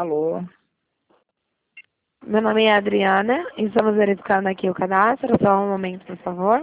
Alô? Meu nome é Adriana, estamos verificando aqui o cadastro, só um momento, por favor.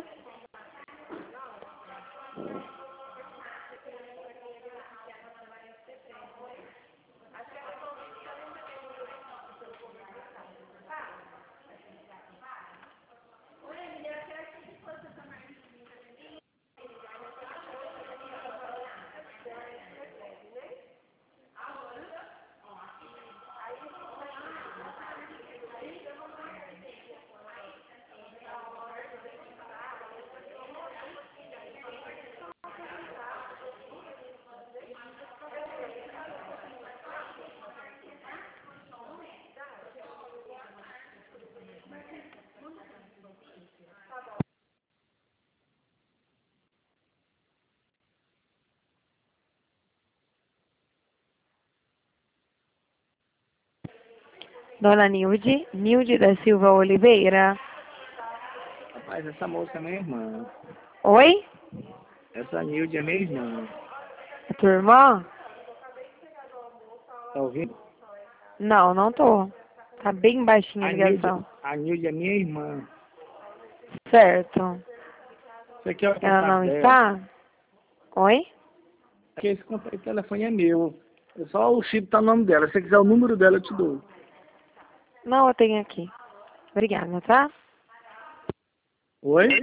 Dona Nilde da Silva Oliveira. Rapaz, essa moça é minha irmã. Oi? Essa Nilde é minha irmã. É tua irmã? Tá ouvindo? Não, não tô. Tá bem baixinha a ligação. A Nilde é minha irmã. Certo. Você quer o Ela contato não dela? está? Oi? Porque esse contato de telefone é meu. É só o chip tá no nome dela. Se você quiser o número dela, eu te dou. Não, eu tenho aqui. Obrigada, tá? Oi?